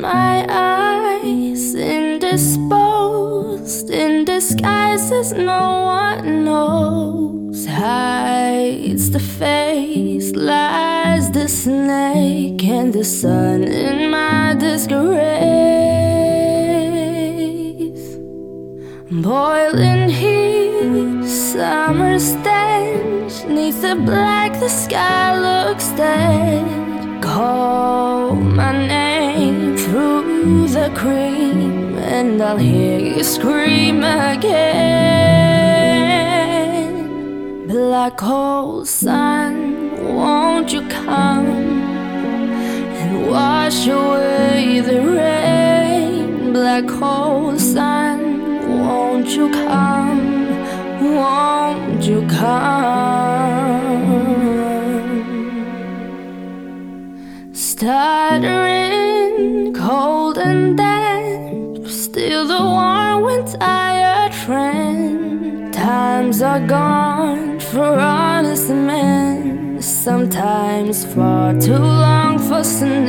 my eyes, indisposed, in disguises no one knows. Hides the face, lies the snake, and the sun in my disgrace. Boiling heat, summer stench, neath the black the sky looks dead. Call my name through the cream, and I'll hear you scream again. Black hole sun, won't you come and wash away the rain? Black hole sun, won't you come, won't you come? Stuttering, cold and damp, still the warm when tired friend. Times are gone for honest men, sometimes far too long for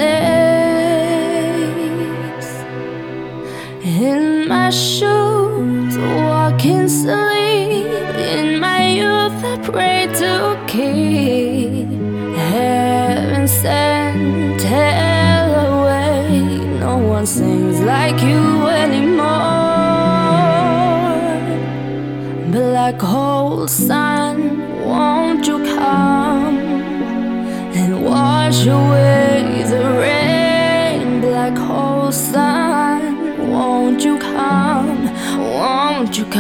snakes. In my shoes, walking sleep, in my youth I pray to keep heaven sent hell away. No one sings like you anymore. Black hole sun, won't you come and wash away the rain? Black hole sun, won't you come, won't you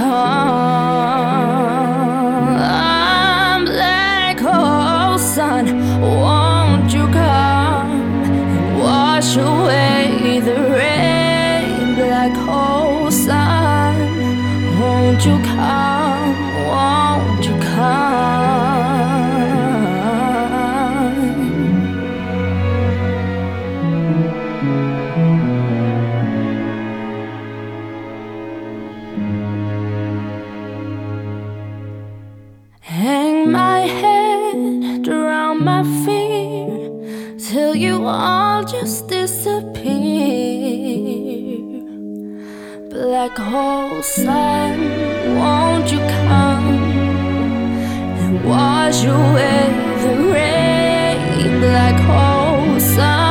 come? Black hole sun, won't you come and wash away the rain? Black hole sun, won't you come, won't you come? Hang my head, drown my fear, till you all just disappear. Black hole sun, won't you come and wash away the rain? Black hole sun,